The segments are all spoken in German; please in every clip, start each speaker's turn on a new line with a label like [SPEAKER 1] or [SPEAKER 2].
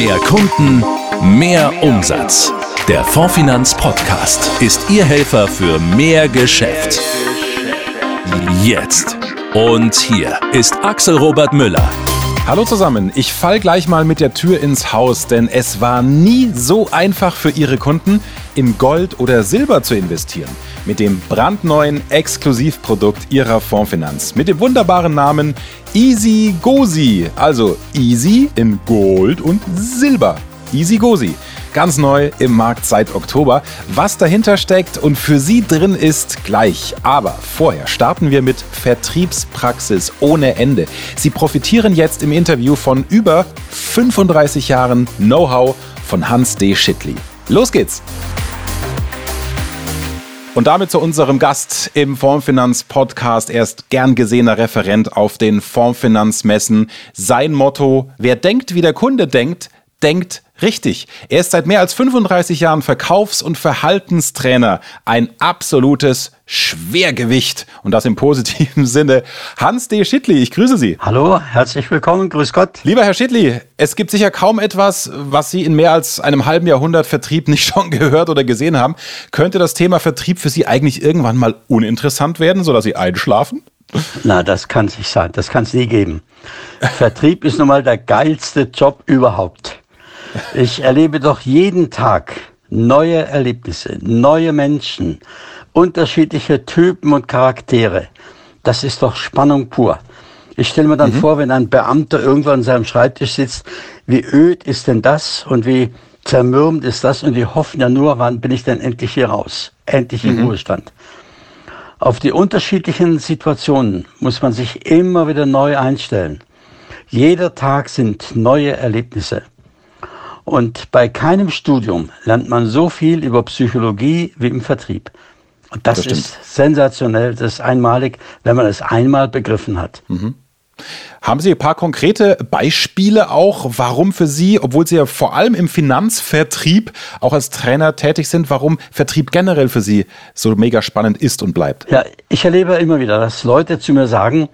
[SPEAKER 1] Mehr Kunden, mehr Umsatz. Der Fondsfinanz Podcast ist Ihr Helfer für mehr Geschäft. Jetzt. Und hier ist Axel Robert Müller.
[SPEAKER 2] Hallo zusammen, ich fall gleich mal mit der Tür ins Haus, denn es war nie so einfach für Ihre Kunden, in Gold oder Silber zu investieren. Mit dem brandneuen Exklusivprodukt Ihrer Fondsfinanz. Mit dem wunderbaren Namen Easy Gozi. Also Easy in Gold und Silber. Easy Gozi. Ganz neu im Markt seit Oktober. Was dahinter steckt und für Sie drin ist, gleich. Aber vorher starten wir mit Vertriebspraxis ohne Ende. Sie profitieren jetzt im Interview von über 35 Jahren Know-how von Hans D. Schittli. Los geht's! Und damit zu unserem Gast im Fondsfinanz-Podcast. Er ist gern gesehener Referent auf den Fondsfinanzmessen. Sein Motto: Wer denkt, wie der Kunde denkt, denkt richtig. Er ist seit mehr als 35 Jahren Verkaufs- und Verhaltenstrainer. Ein absolutes Schwergewicht. Und das im positiven Sinne. Hans D. Schittli, ich grüße Sie.
[SPEAKER 3] Hallo, herzlich willkommen, grüß Gott.
[SPEAKER 2] Lieber Herr Schittli, es gibt sicher kaum etwas, was Sie in mehr als einem halben Jahrhundert Vertrieb nicht schon gehört oder gesehen haben. Könnte das Thema Vertrieb für Sie eigentlich irgendwann mal uninteressant werden, sodass Sie einschlafen?
[SPEAKER 3] Na, das kann es nicht sein, das kann es nie geben. Vertrieb ist nun mal der geilste Job überhaupt. Ich erlebe doch jeden Tag neue Erlebnisse, neue Menschen, unterschiedliche Typen und Charaktere. Das ist doch Spannung pur. Ich stelle mir dann vor, wenn ein Beamter irgendwann an seinem Schreibtisch sitzt, wie öd ist denn das und wie zermürbend ist das, und die hoffen ja nur, wann bin ich denn endlich hier raus, endlich im Ruhestand. Auf die unterschiedlichen Situationen muss man sich immer wieder neu einstellen. Jeder Tag sind neue Erlebnisse. Und bei keinem Studium lernt man so viel über Psychologie wie im Vertrieb. Und das ist sensationell, das ist einmalig, wenn man es einmal begriffen hat.
[SPEAKER 2] Haben Sie ein paar konkrete Beispiele auch, warum für Sie, obwohl Sie ja vor allem im Finanzvertrieb auch als Trainer tätig sind, warum Vertrieb generell für Sie so mega spannend ist und bleibt?
[SPEAKER 3] Ja, ich erlebe immer wieder, dass Leute zu mir sagen: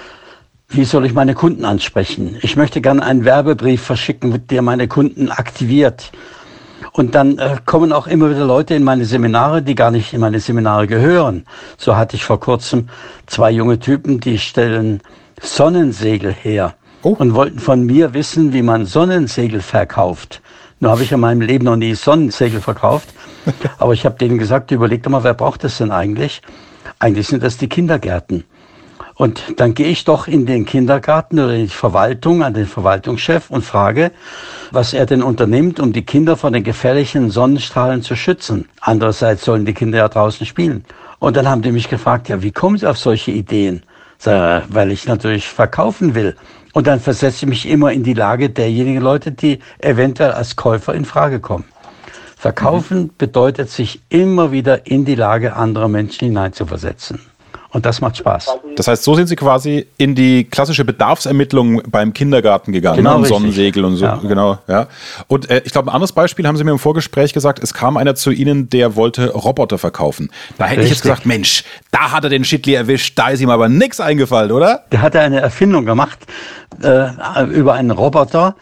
[SPEAKER 3] Wie soll ich meine Kunden ansprechen? Ich möchte gerne einen Werbebrief verschicken, der meine Kunden aktiviert. Und dann kommen auch immer wieder Leute in meine Seminare, die gar nicht in meine Seminare gehören. So hatte ich vor kurzem 2 junge Typen, die stellen Sonnensegel her und wollten von mir wissen, wie man Sonnensegel verkauft. Nur habe ich in meinem Leben noch nie Sonnensegel verkauft. Aber ich habe denen gesagt, überleg doch mal, wer braucht das denn eigentlich? Eigentlich sind das die Kindergärten. Und dann gehe ich doch in den Kindergarten oder in die Verwaltung, an den Verwaltungschef und frage, was er denn unternimmt, um die Kinder von den gefährlichen Sonnenstrahlen zu schützen. Andererseits sollen die Kinder ja draußen spielen. Und dann haben die mich gefragt, ja, wie kommen Sie auf solche Ideen? Sag, weil ich natürlich verkaufen will. Und dann versetze ich mich immer in die Lage derjenigen Leute, die eventuell als Käufer in Frage kommen. Verkaufen bedeutet, sich immer wieder in die Lage anderer Menschen hineinzuversetzen. Und das macht Spaß.
[SPEAKER 2] Das heißt, so sind Sie quasi in die klassische Bedarfsermittlung beim Kindergarten gegangen,
[SPEAKER 3] genau,
[SPEAKER 2] ne? Sonnensegel und so.
[SPEAKER 3] Ja.
[SPEAKER 2] Genau, ja. Und ich glaube, ein anderes Beispiel haben Sie mir im Vorgespräch gesagt, es kam einer zu Ihnen, der wollte Roboter verkaufen. Da hätte ich jetzt gesagt, Mensch, da hat er den Schittli erwischt, da ist ihm aber nichts eingefallen, oder?
[SPEAKER 3] Der hat eine Erfindung gemacht über einen Roboter,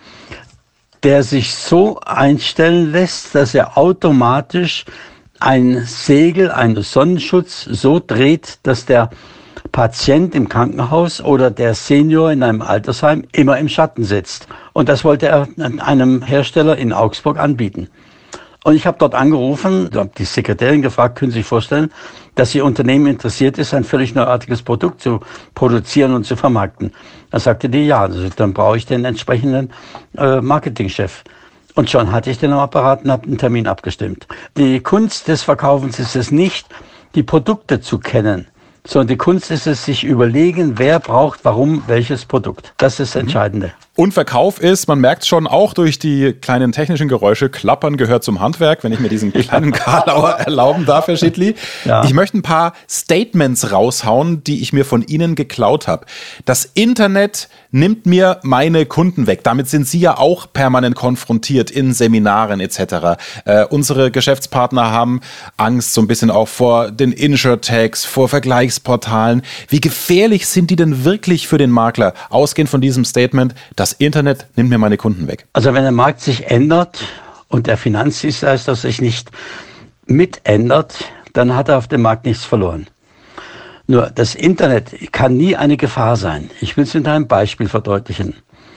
[SPEAKER 3] der sich so einstellen lässt, dass er automatisch ein Segel, einen Sonnenschutz so dreht, dass der Patient im Krankenhaus oder der Senior in einem Altersheim immer im Schatten sitzt. Und das wollte er einem Hersteller in Augsburg anbieten. Und ich habe dort angerufen, habe die Sekretärin gefragt, können Sie sich vorstellen, dass Ihr Unternehmen interessiert ist, ein völlig neuartiges Produkt zu produzieren und zu vermarkten. Da sagte die, ja, also dann brauche ich den entsprechenden Marketingchef. Und schon hatte ich den am Apparat und habe einen Termin abgestimmt. Die Kunst des Verkaufens ist es nicht, die Produkte zu kennen, sondern die Kunst ist es, sich überlegen, wer braucht warum welches Produkt. Das ist das Entscheidende.
[SPEAKER 2] Und Verkauf ist, man merkt schon auch durch die kleinen technischen Geräusche, Klappern gehört zum Handwerk, wenn ich mir diesen kleinen Karlauer erlauben darf, Herr Schittli. Ja. Ich möchte ein paar Statements raushauen, die ich mir von Ihnen geklaut habe. Das Internet nimmt mir meine Kunden weg. Damit sind Sie ja auch permanent konfrontiert in Seminaren etc. Unsere Geschäftspartner haben Angst so ein bisschen auch vor den Insurtechs, vor Vergleichsportalen. Wie gefährlich sind die denn wirklich für den Makler? Ausgehend von diesem Statement, das Internet nimmt mir meine Kunden weg?
[SPEAKER 3] Also wenn der Markt sich ändert und der Finanzdienstleister sich nicht mitändert, dann hat er auf dem Markt nichts verloren. Nur das Internet kann nie eine Gefahr sein. Ich will es mit einem Beispiel verdeutlichen.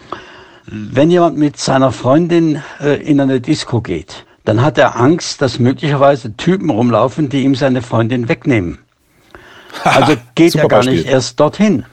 [SPEAKER 3] Wenn jemand mit seiner Freundin in eine Disco geht, dann hat er Angst, dass möglicherweise Typen rumlaufen, die ihm seine Freundin wegnehmen. Also geht er gar nicht erst dorthin.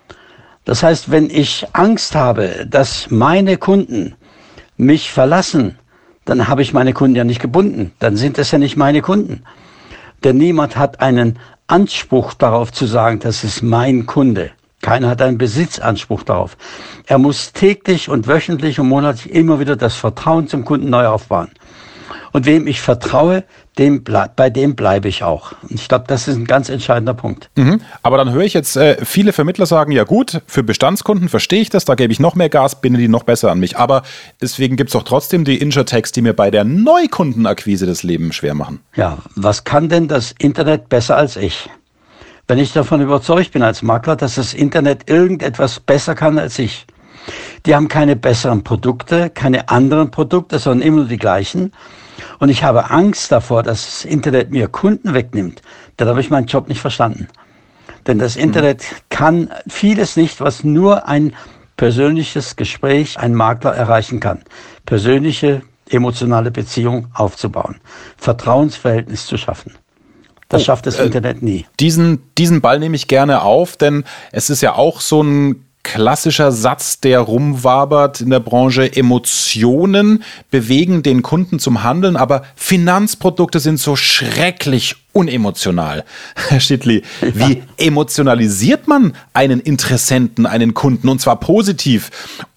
[SPEAKER 3] Das heißt, wenn ich Angst habe, dass meine Kunden mich verlassen, dann habe ich meine Kunden ja nicht gebunden. Dann sind es ja nicht meine Kunden. Denn niemand hat einen Anspruch darauf zu sagen, das ist mein Kunde. Keiner hat einen Besitzanspruch darauf. Er muss täglich und wöchentlich und monatlich immer wieder das Vertrauen zum Kunden neu aufbauen. Und wem ich vertraue, bei dem bleibe ich auch. Und ich glaube, das ist ein ganz entscheidender Punkt.
[SPEAKER 2] Aber dann höre ich jetzt, viele Vermittler sagen, ja gut, für Bestandskunden verstehe ich das, da gebe ich noch mehr Gas, binde die noch besser an mich. Aber deswegen gibt es doch trotzdem die Insurtechs, die mir bei der Neukundenakquise das Leben schwer machen.
[SPEAKER 3] Ja, was kann denn das Internet besser als ich? Wenn ich davon überzeugt bin als Makler, dass das Internet irgendetwas besser kann als ich. Die haben keine besseren Produkte, keine anderen Produkte, sondern immer nur die gleichen. Und ich habe Angst davor, dass das Internet mir Kunden wegnimmt. Dann habe ich meinen Job nicht verstanden. Denn das Internet kann vieles nicht, was nur ein persönliches Gespräch, ein Makler erreichen kann. Persönliche, emotionale Beziehung aufzubauen. Vertrauensverhältnis zu schaffen. Das schafft das Internet nie.
[SPEAKER 2] Diesen Ball nehme ich gerne auf, denn es ist ja auch so ein klassischer Satz, der rumwabert in der Branche. Emotionen bewegen den Kunden zum Handeln, aber Finanzprodukte sind so schrecklich unemotional. Herr Schittli, wie emotionalisiert man einen Interessenten, einen Kunden, und zwar positiv?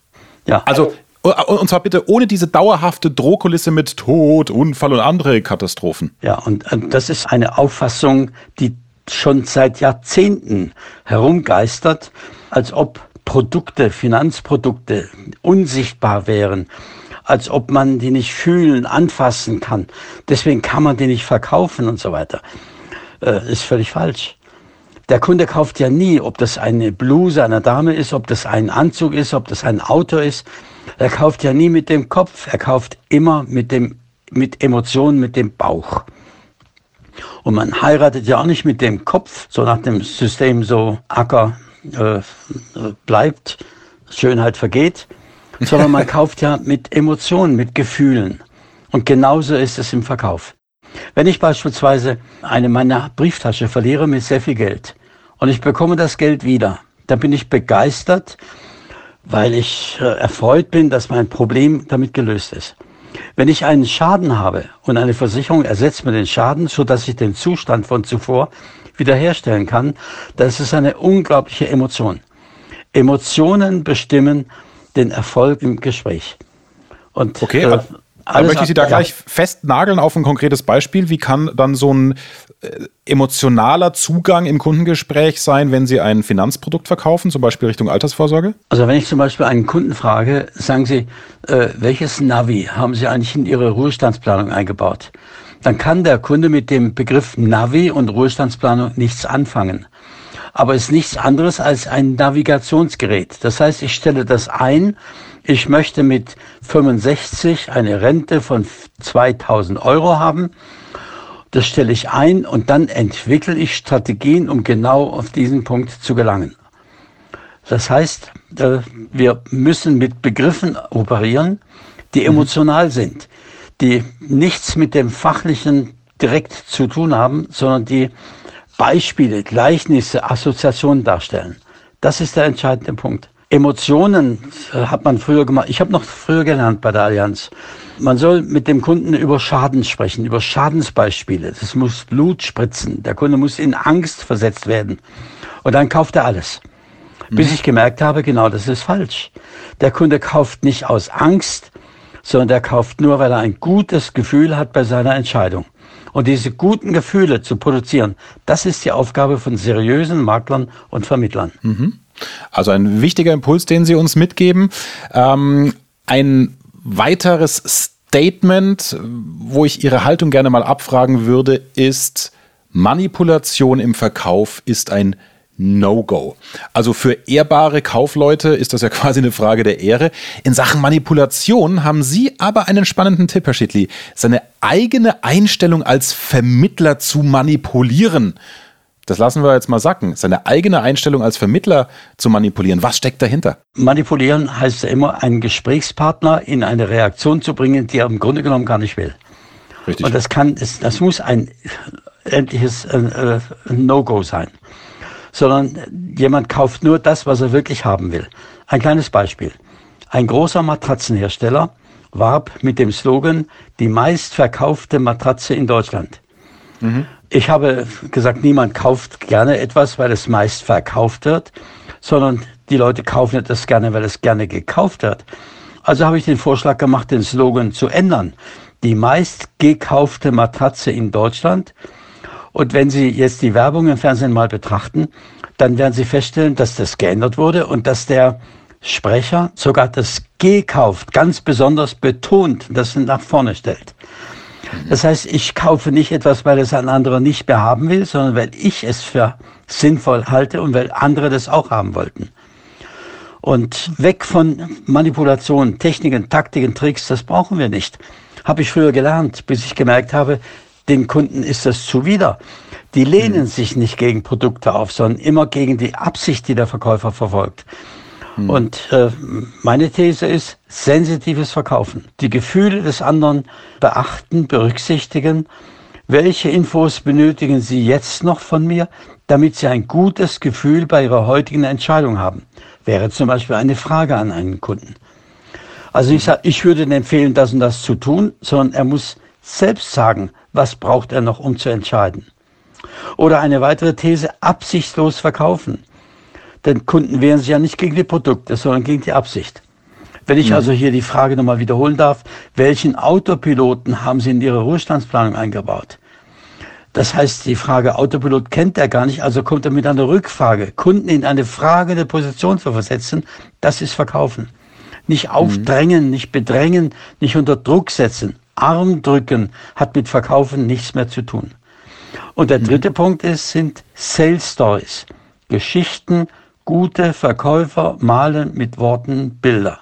[SPEAKER 3] Ja.
[SPEAKER 2] Also, und zwar bitte ohne diese dauerhafte Drohkulisse mit Tod, Unfall und andere Katastrophen.
[SPEAKER 3] Ja, und das ist eine Auffassung, die schon seit Jahrzehnten herumgeistert, als ob Produkte, Finanzprodukte unsichtbar wären, als ob man die nicht fühlen, anfassen kann. Deswegen kann man die nicht verkaufen und so weiter. Ist völlig falsch. Der Kunde kauft ja nie, ob das eine Bluse einer Dame ist, ob das ein Anzug ist, ob das ein Auto ist. Er kauft ja nie mit dem Kopf, er kauft immer mit Emotionen, mit dem Bauch. Und man heiratet ja auch nicht mit dem Kopf, so nach dem System so Acker bleibt, Schönheit vergeht, sondern man kauft ja mit Emotionen, mit Gefühlen. Und genauso ist es im Verkauf. Wenn ich beispielsweise eine meiner Brieftasche verliere mit sehr viel Geld und ich bekomme das Geld wieder, dann bin ich begeistert, weil ich erfreut bin, dass mein Problem damit gelöst ist. Wenn ich einen Schaden habe und eine Versicherung ersetzt mir den Schaden, sodass ich den Zustand von zuvor wiederherstellen kann, dann ist es eine unglaubliche Emotion. Emotionen bestimmen den Erfolg im Gespräch. Und
[SPEAKER 2] okay, da möchte ich Sie da gleich festnageln auf ein konkretes Beispiel. Wie kann dann so ein emotionaler Zugang im Kundengespräch sein, wenn Sie ein Finanzprodukt verkaufen, zum Beispiel Richtung Altersvorsorge?
[SPEAKER 3] Also wenn ich zum Beispiel einen Kunden frage, sagen Sie, welches Navi haben Sie eigentlich in Ihre Ruhestandsplanung eingebaut? Dann kann der Kunde mit dem Begriff Navi und Ruhestandsplanung nichts anfangen. Aber es ist nichts anderes als ein Navigationsgerät. Das heißt, ich stelle das ein, ich möchte mit 65 eine Rente von 2.000 € haben. Das stelle ich ein und dann entwickle ich Strategien, um genau auf diesen Punkt zu gelangen. Das heißt, wir müssen mit Begriffen operieren, die emotional sind, die nichts mit dem Fachlichen direkt zu tun haben, sondern die Beispiele, Gleichnisse, Assoziationen darstellen. Das ist der entscheidende Punkt. Emotionen hat man früher gemacht. Ich habe noch früher gelernt bei der Allianz. Man soll mit dem Kunden über Schaden sprechen, über Schadensbeispiele. Das muss Blut spritzen. Der Kunde muss in Angst versetzt werden. Und dann kauft er alles. Bis ich gemerkt habe, genau das ist falsch. Der Kunde kauft nicht aus Angst, sondern der kauft nur, weil er ein gutes Gefühl hat bei seiner Entscheidung. Und diese guten Gefühle zu produzieren, das ist die Aufgabe von seriösen Maklern und Vermittlern.
[SPEAKER 2] Also ein wichtiger Impuls, den Sie uns mitgeben. Ein weiteres Statement, wo ich Ihre Haltung gerne mal abfragen würde, ist: Manipulation im Verkauf ist ein No-Go. Also für ehrbare Kaufleute ist das ja quasi eine Frage der Ehre. In Sachen Manipulation haben Sie aber einen spannenden Tipp, Herr Schittli. Seine eigene Einstellung als Vermittler zu manipulieren. Das lassen wir jetzt mal sacken. Seine eigene Einstellung als Vermittler zu manipulieren. Was steckt dahinter?
[SPEAKER 3] Manipulieren heißt ja immer, einen Gesprächspartner in eine Reaktion zu bringen, die er im Grunde genommen gar nicht will. Richtig. Und das muss ein endliches No-Go sein. Sondern jemand kauft nur das, was er wirklich haben will. Ein kleines Beispiel. Ein großer Matratzenhersteller warb mit dem Slogan, die meistverkaufte Matratze in Deutschland. Mhm. Ich habe gesagt, niemand kauft gerne etwas, weil es meist verkauft wird, sondern die Leute kaufen das gerne, weil es gerne gekauft wird. Also habe ich den Vorschlag gemacht, den Slogan zu ändern. Die meist gekaufte Matratze in Deutschland. Und wenn Sie jetzt die Werbung im Fernsehen mal betrachten, dann werden Sie feststellen, dass das geändert wurde und dass der Sprecher sogar das gekauft ganz besonders betont, das nach vorne stellt. Das heißt, ich kaufe nicht etwas, weil es ein anderer nicht mehr haben will, sondern weil ich es für sinnvoll halte und weil andere das auch haben wollten. Und weg von Manipulation, Techniken, Taktiken, Tricks, das brauchen wir nicht. Habe ich früher gelernt, bis ich gemerkt habe, den Kunden ist das zuwider. Die lehnen sich nicht gegen Produkte auf, sondern immer gegen die Absicht, die der Verkäufer verfolgt. Und meine These ist, sensitives Verkaufen. Die Gefühle des anderen beachten, berücksichtigen. Welche Infos benötigen Sie jetzt noch von mir, damit Sie ein gutes Gefühl bei Ihrer heutigen Entscheidung haben? Wäre zum Beispiel eine Frage an einen Kunden. Also ich sage, ich würde Ihnen empfehlen, das und das zu tun, sondern er muss selbst sagen, was braucht er noch, um zu entscheiden. Oder eine weitere These, absichtslos verkaufen. Denn Kunden wehren sich ja nicht gegen die Produkte, sondern gegen die Absicht. Wenn ich also hier die Frage nochmal wiederholen darf, welchen Autopiloten haben Sie in Ihre Ruhestandsplanung eingebaut? Das heißt, die Frage Autopilot kennt er gar nicht, also kommt er mit einer Rückfrage. Kunden in eine fragende Position zu versetzen, das ist Verkaufen. Nicht aufdrängen, nicht bedrängen, nicht unter Druck setzen. Arm drücken hat mit Verkaufen nichts mehr zu tun. Und der dritte Punkt sind Sales Stories. Geschichten, gute Verkäufer malen mit Worten Bilder.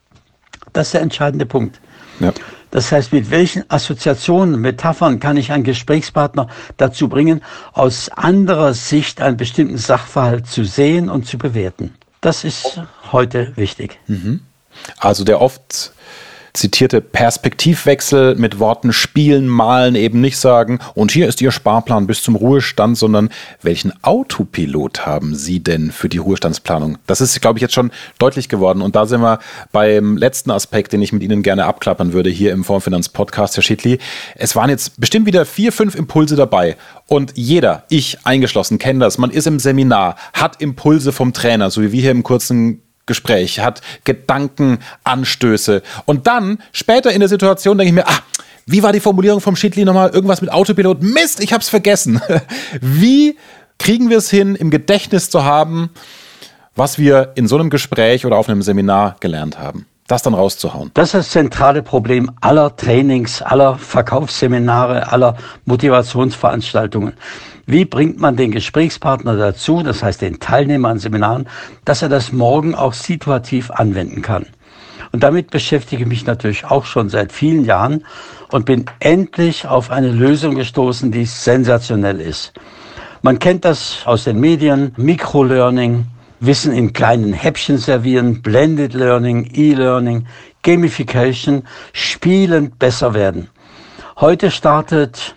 [SPEAKER 3] Das ist der entscheidende Punkt. Ja. Das heißt, mit welchen Assoziationen, Metaphern kann ich einen Gesprächspartner dazu bringen, aus anderer Sicht einen bestimmten Sachverhalt zu sehen und zu bewerten. Das ist heute wichtig.
[SPEAKER 2] Also der oft zitierte Perspektivwechsel mit Worten spielen, malen, eben nicht sagen, und hier ist Ihr Sparplan bis zum Ruhestand, sondern welchen Autopilot haben Sie denn für die Ruhestandsplanung? Das ist, glaube ich, jetzt schon deutlich geworden. Und da sind wir beim letzten Aspekt, den ich mit Ihnen gerne abklappern würde hier im Fondsfinanz-Podcast, Herr Schittli. Es waren jetzt bestimmt wieder 4, 5 Impulse dabei. Und jeder, ich eingeschlossen, kennt das. Man ist im Seminar, hat Impulse vom Trainer, so wie wir hier im kurzen Gespräch, hat Gedankenanstöße. Und dann, später in der Situation, denke ich mir, wie war die Formulierung vom Schittli nochmal? Irgendwas mit Autopilot? Mist, ich hab's vergessen. Wie kriegen wir es hin, im Gedächtnis zu haben, was wir in so einem Gespräch oder auf einem Seminar gelernt haben? Das dann rauszuhauen.
[SPEAKER 3] Das ist das zentrale Problem aller Trainings, aller Verkaufsseminare, aller Motivationsveranstaltungen. Wie bringt man den Gesprächspartner dazu, das heißt den Teilnehmer an Seminaren, dass er das morgen auch situativ anwenden kann? Und damit beschäftige ich mich natürlich auch schon seit vielen Jahren und bin endlich auf eine Lösung gestoßen, die sensationell ist. Man kennt das aus den Medien, Microlearning, Wissen in kleinen Häppchen servieren, Blended Learning, E-Learning, Gamification, spielend besser werden. Heute startet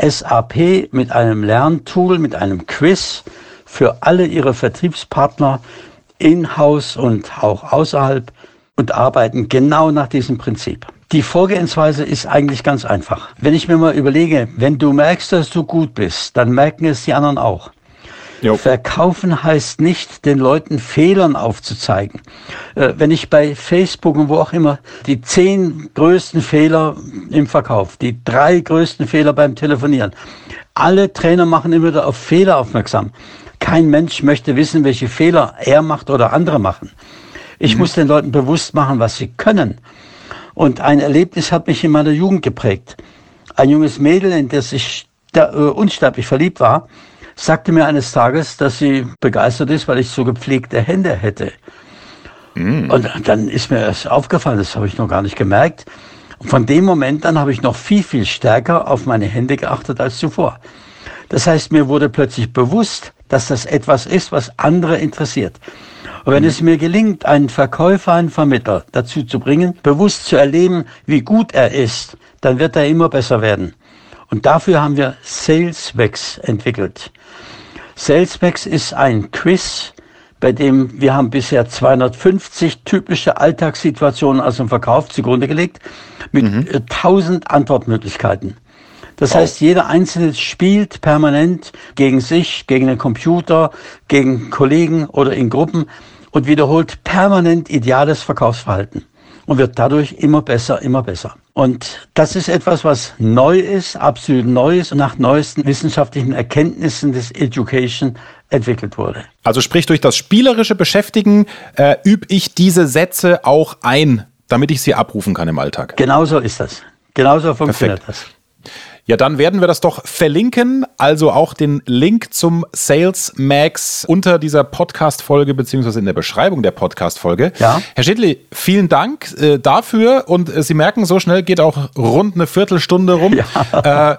[SPEAKER 3] SAP mit einem Lerntool, mit einem Quiz für alle ihre Vertriebspartner in-house und auch außerhalb und arbeiten genau nach diesem Prinzip. Die Vorgehensweise ist eigentlich ganz einfach. Wenn ich mir mal überlege, wenn du merkst, dass du gut bist, dann merken es die anderen auch. Jo. Verkaufen heißt nicht, den Leuten Fehlern aufzuzeigen. Wenn ich bei Facebook und wo auch immer die 10 größten Fehler im Verkauf, die 3 größten Fehler beim Telefonieren, alle Trainer machen immer wieder auf Fehler aufmerksam. Kein Mensch möchte wissen, welche Fehler er macht oder andere machen. Ich muss den Leuten bewusst machen, was sie können. Und ein Erlebnis hat mich in meiner Jugend geprägt. Ein junges Mädel, in das ich unsterblich verliebt war, sagte mir eines Tages, dass sie begeistert ist, weil ich so gepflegte Hände hätte. Und dann ist mir erst aufgefallen, das habe ich noch gar nicht gemerkt. Und von dem Moment an habe ich noch viel, viel stärker auf meine Hände geachtet als zuvor. Das heißt, mir wurde plötzlich bewusst, dass das etwas ist, was andere interessiert. Und wenn es mir gelingt, einen Verkäufer, einen Vermittler dazu zu bringen, bewusst zu erleben, wie gut er ist, dann wird er immer besser werden. Und dafür haben wir SalesMax entwickelt. SalesMax ist ein Quiz, bei dem wir haben bisher 250 typische Alltagssituationen aus dem Verkauf zugrunde gelegt, mit 1000 Antwortmöglichkeiten. Das heißt, jeder Einzelne spielt permanent gegen sich, gegen den Computer, gegen Kollegen oder in Gruppen und wiederholt permanent ideales Verkaufsverhalten und wird dadurch immer besser, immer besser. Und das ist etwas, was neu ist, absolut neu ist und nach neuesten wissenschaftlichen Erkenntnissen des Education entwickelt wurde.
[SPEAKER 2] Also sprich, durch das spielerische Beschäftigen übe ich diese Sätze auch ein, damit ich sie abrufen kann im Alltag.
[SPEAKER 3] Genauso ist das. Genauso funktioniert das.
[SPEAKER 2] Ja, dann werden wir das doch verlinken, also auch den Link zum SalesMax unter dieser Podcast-Folge beziehungsweise in der Beschreibung der Podcast-Folge.
[SPEAKER 3] Ja.
[SPEAKER 2] Herr Schiedli, vielen Dank dafür und Sie merken, so schnell geht auch rund eine Viertelstunde rum. Ja.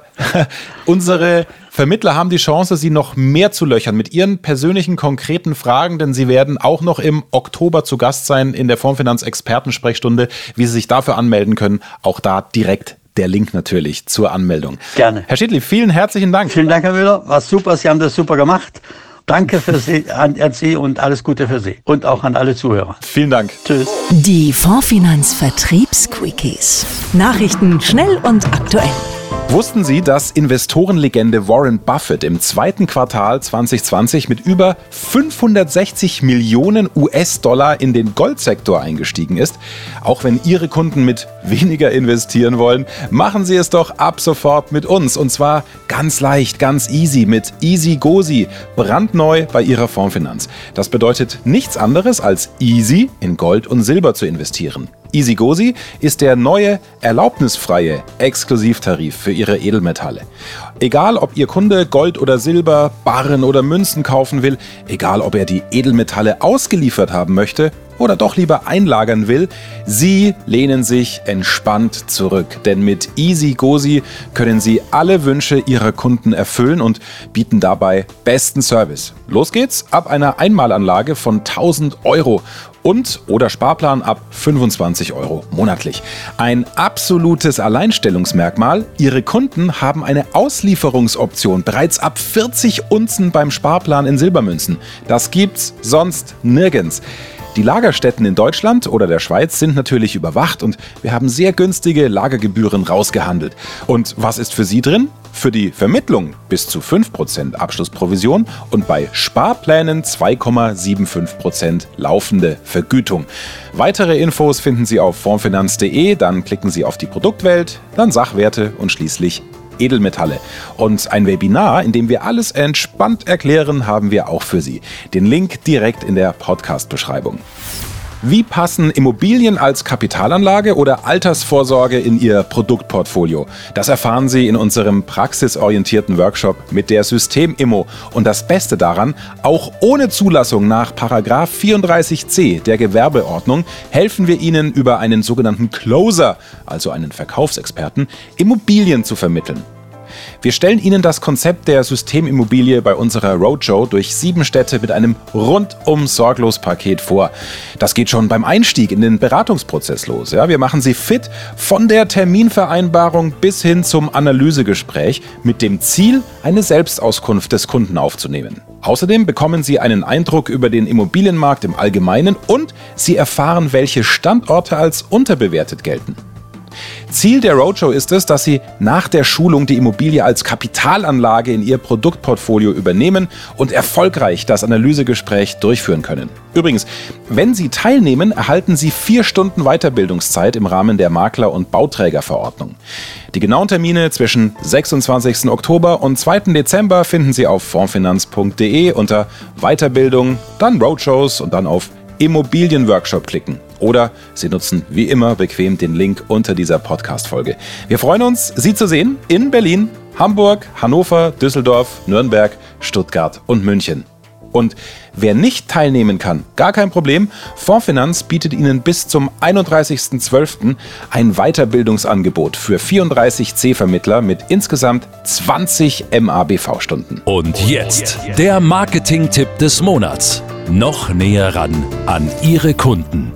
[SPEAKER 2] Unsere Vermittler haben die Chance, Sie noch mehr zu löchern mit Ihren persönlichen, konkreten Fragen, denn Sie werden auch noch im Oktober zu Gast sein in der Fondsfinanz-Experten-Sprechstunde. Wie Sie sich dafür anmelden können, auch da direkt der Link natürlich zur Anmeldung.
[SPEAKER 3] Gerne.
[SPEAKER 2] Herr Schiedli, vielen herzlichen Dank.
[SPEAKER 3] Vielen Dank, Herr Müller. War super. Sie haben das super gemacht. Danke für Sie, an Sie und alles Gute für Sie. Und auch an alle Zuhörer.
[SPEAKER 2] Vielen Dank.
[SPEAKER 3] Tschüss.
[SPEAKER 4] Die Fondsfinanz Vertriebsquickies. Nachrichten schnell und aktuell.
[SPEAKER 2] Wussten Sie, dass Investorenlegende Warren Buffett im zweiten Quartal 2020 mit über 560 Millionen US-Dollar in den Goldsektor eingestiegen ist? Auch wenn Ihre Kunden mit weniger investieren wollen, machen Sie es doch ab sofort mit uns. Und zwar ganz leicht, ganz easy mit EasyGozi, brandneu bei Ihrer Fondsfinanz. Das bedeutet nichts anderes als easy in Gold und Silber zu investieren. EasyGozi ist der neue, erlaubnisfreie Exklusivtarif für Ihre Edelmetalle. Egal, ob Ihr Kunde Gold oder Silber, Barren oder Münzen kaufen will, egal, ob er die Edelmetalle ausgeliefert haben möchte oder doch lieber einlagern will, Sie lehnen sich entspannt zurück. Denn mit EasyGozi können Sie alle Wünsche Ihrer Kunden erfüllen und bieten dabei besten Service. Los geht's ab einer Einmalanlage von 1.000 € und oder Sparplan ab 25 € monatlich. Ein absolutes Alleinstellungsmerkmal: Ihre Kunden haben eine Auslieferungsoption bereits ab 40 Unzen beim Sparplan in Silbermünzen. Das gibt's sonst nirgends. Die Lagerstätten in Deutschland oder der Schweiz sind natürlich überwacht und wir haben sehr günstige Lagergebühren rausgehandelt. Und was ist für Sie drin? Für die Vermittlung bis zu 5% Abschlussprovision und bei Sparplänen 2,75% laufende Vergütung. Weitere Infos finden Sie auf fondsfinanz.de, dann klicken Sie auf die Produktwelt, dann Sachwerte und schließlich Edelmetalle. Und ein Webinar, in dem wir alles entspannt erklären, haben wir auch für Sie. Den Link direkt in der Podcast-Beschreibung. Wie passen Immobilien als Kapitalanlage oder Altersvorsorge in Ihr Produktportfolio? Das erfahren Sie in unserem praxisorientierten Workshop mit der Systemimmo. Und das Beste daran, auch ohne Zulassung nach § 34c der Gewerbeordnung helfen wir Ihnen über einen sogenannten Closer, also einen Verkaufsexperten, Immobilien zu vermitteln. Wir stellen Ihnen das Konzept der Systemimmobilie bei unserer Roadshow durch 7 Städte mit einem Rundum-Sorglos-Paket vor. Das geht schon beim Einstieg in den Beratungsprozess los. Ja, wir machen Sie fit von der Terminvereinbarung bis hin zum Analysegespräch mit dem Ziel, eine Selbstauskunft des Kunden aufzunehmen. Außerdem bekommen Sie einen Eindruck über den Immobilienmarkt im Allgemeinen und Sie erfahren, welche Standorte als unterbewertet gelten. Ziel der Roadshow ist es, dass Sie nach der Schulung die Immobilie als Kapitalanlage in Ihr Produktportfolio übernehmen und erfolgreich das Analysegespräch durchführen können. Übrigens, wenn Sie teilnehmen, erhalten Sie 4 Stunden Weiterbildungszeit im Rahmen der Makler- und Bauträgerverordnung. Die genauen Termine zwischen 26. Oktober und 2. Dezember finden Sie auf fondsfinanz.de unter Weiterbildung, dann Roadshows und dann auf Immobilienworkshop klicken. Oder Sie nutzen wie immer bequem den Link unter dieser Podcast-Folge. Wir freuen uns, Sie zu sehen in Berlin Hamburg, Hannover, Düsseldorf, Nürnberg, Stuttgart und München. Und wer nicht teilnehmen kann, gar kein Problem. Fondsfinanz bietet Ihnen bis zum 31.12. ein Weiterbildungsangebot für 34 C-Vermittler mit insgesamt 20 MABV-Stunden.
[SPEAKER 1] Und jetzt der Marketing-Tipp des Monats. Noch näher ran an Ihre Kunden.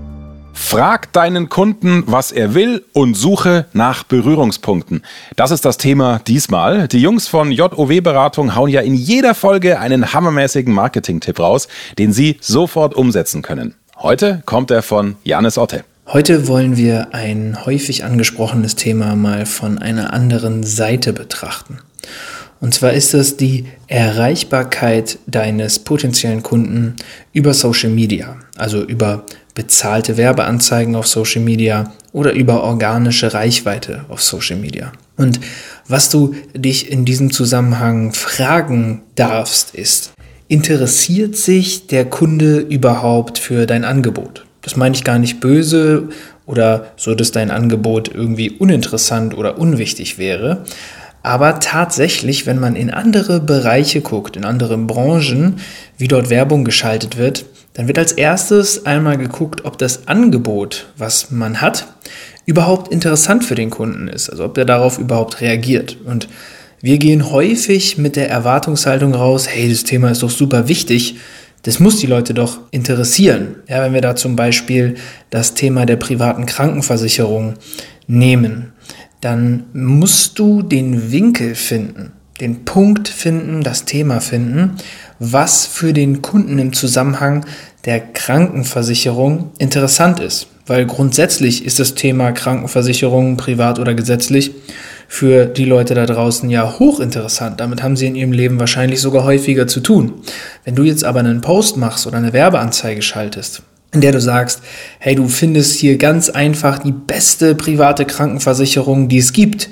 [SPEAKER 2] Frag deinen Kunden, was er will und suche nach Berührungspunkten. Das ist das Thema diesmal. Die Jungs von JOW-Beratung hauen ja in jeder Folge einen hammermäßigen Marketing-Tipp raus, den Sie sofort umsetzen können. Heute kommt er von Janis Otte.
[SPEAKER 5] Heute wollen wir ein häufig angesprochenes Thema mal von einer anderen Seite betrachten. Und zwar ist es die Erreichbarkeit deines potenziellen Kunden über Social Media, also über bezahlte Werbeanzeigen auf Social Media oder über organische Reichweite auf Social Media. Und was du dich in diesem Zusammenhang fragen darfst, ist, interessiert sich der Kunde überhaupt für dein Angebot? Das meine ich gar nicht böse oder so, dass dein Angebot irgendwie uninteressant oder unwichtig wäre. Aber tatsächlich, wenn man in andere Bereiche guckt, in andere Branchen, wie dort Werbung geschaltet wird, dann wird als erstes einmal geguckt, ob das Angebot, was man hat, überhaupt interessant für den Kunden ist. Also ob er darauf überhaupt reagiert. Und wir gehen häufig mit der Erwartungshaltung raus, hey, das Thema ist doch super wichtig, das muss die Leute doch interessieren. Ja, wenn wir da zum Beispiel das Thema der privaten Krankenversicherung nehmen, dann musst du den Winkel finden, den Punkt finden, das Thema finden, was für den Kunden im Zusammenhang der Krankenversicherung interessant ist. Weil grundsätzlich ist das Thema Krankenversicherung, privat oder gesetzlich, für die Leute da draußen ja hochinteressant. Damit haben sie in ihrem Leben wahrscheinlich sogar häufiger zu tun. Wenn du jetzt aber einen Post machst oder eine Werbeanzeige schaltest, in der du sagst, hey, du findest hier ganz einfach die beste private Krankenversicherung, die es gibt.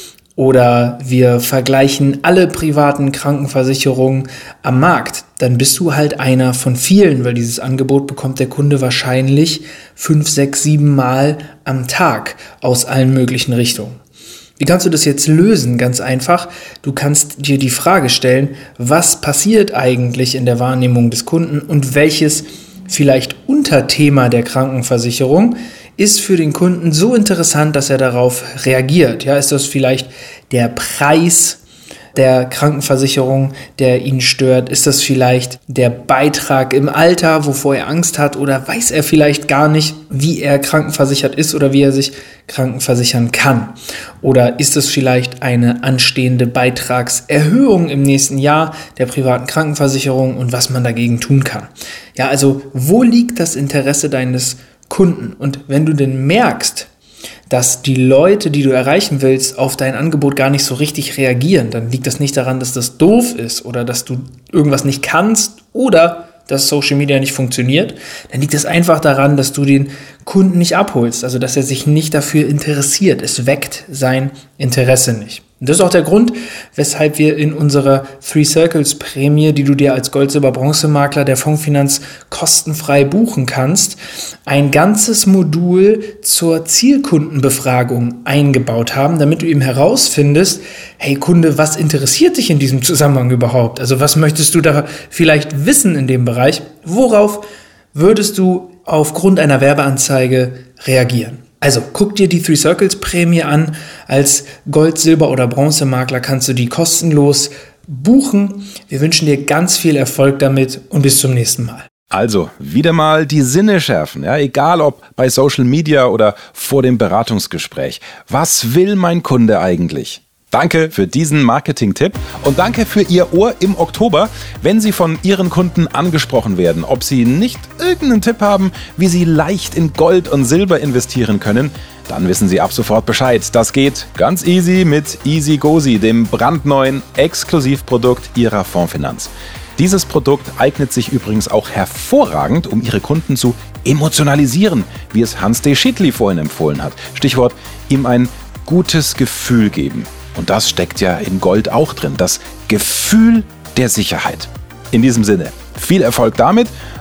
[SPEAKER 5] Oder wir vergleichen alle privaten Krankenversicherungen am Markt. Dann bist du halt einer von vielen, weil dieses Angebot bekommt der Kunde wahrscheinlich 5, 6, 7 Mal am Tag aus allen möglichen Richtungen. Wie kannst du das jetzt lösen? Ganz einfach. Du kannst dir die Frage stellen, was passiert eigentlich in der Wahrnehmung des Kunden und welches vielleicht Unterthema der Krankenversicherung ist für den Kunden so interessant, dass er darauf reagiert. Ja, ist das vielleicht der Preis der Krankenversicherung, der ihn stört? Ist das vielleicht der Beitrag im Alter, wovor er Angst hat? Oder weiß er vielleicht gar nicht, wie er krankenversichert ist oder wie er sich krankenversichern kann? Oder ist es vielleicht eine anstehende Beitragserhöhung im nächsten Jahr der privaten Krankenversicherung und was man dagegen tun kann? Ja, also wo liegt das Interesse deines Kunden? Und wenn du denn merkst, dass die Leute, die du erreichen willst, auf dein Angebot gar nicht so richtig reagieren, dann liegt das nicht daran, dass das doof ist oder dass du irgendwas nicht kannst oder dass Social Media nicht funktioniert. Dann liegt es einfach daran, dass du den Kunden nicht abholst, also dass er sich nicht dafür interessiert. Es weckt sein Interesse nicht. Und das ist auch der Grund, weshalb wir in unserer 3 Circles Prämie, die du dir als Gold-, Silber-, Bronzemakler der Fondsfinanz kostenfrei buchen kannst, ein ganzes Modul zur Zielkundenbefragung eingebaut haben, damit du eben herausfindest, hey Kunde, was interessiert dich in diesem Zusammenhang überhaupt? Also was möchtest du da vielleicht wissen in dem Bereich? Worauf würdest du aufgrund einer Werbeanzeige reagieren? Also guck dir die 3 Circles Prämie an. Als Gold-, Silber- oder Bronzemakler kannst du die kostenlos buchen. Wir wünschen dir ganz viel Erfolg damit und bis zum nächsten Mal.
[SPEAKER 2] Also, wieder mal die Sinne schärfen, ja, egal ob bei Social Media oder vor dem Beratungsgespräch. Was will mein Kunde eigentlich? Danke für diesen Marketing-Tipp und danke für Ihr Ohr im Oktober, wenn Sie von Ihren Kunden angesprochen werden, ob Sie nicht irgendeinen Tipp haben, wie Sie leicht in Gold und Silber investieren können, dann wissen Sie ab sofort Bescheid. Das geht ganz easy mit EasyGozi, dem brandneuen Exklusivprodukt Ihrer Fondsfinanz. Dieses Produkt eignet sich übrigens auch hervorragend, um Ihre Kunden zu emotionalisieren, wie es Hans-D. Schiedli vorhin empfohlen hat. Stichwort, ihm ein gutes Gefühl geben. Und das steckt ja in Gold auch drin, das Gefühl der Sicherheit. In diesem Sinne, viel Erfolg damit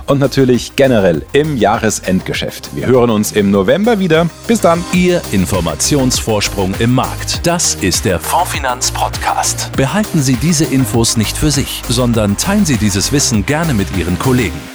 [SPEAKER 2] und natürlich generell im Jahresendgeschäft. Wir hören uns im November wieder. Bis dann.
[SPEAKER 1] Ihr Informationsvorsprung im Markt. Das ist der Fondsfinanz Podcast. Behalten Sie diese Infos nicht für sich, sondern teilen Sie dieses Wissen gerne mit Ihren Kollegen.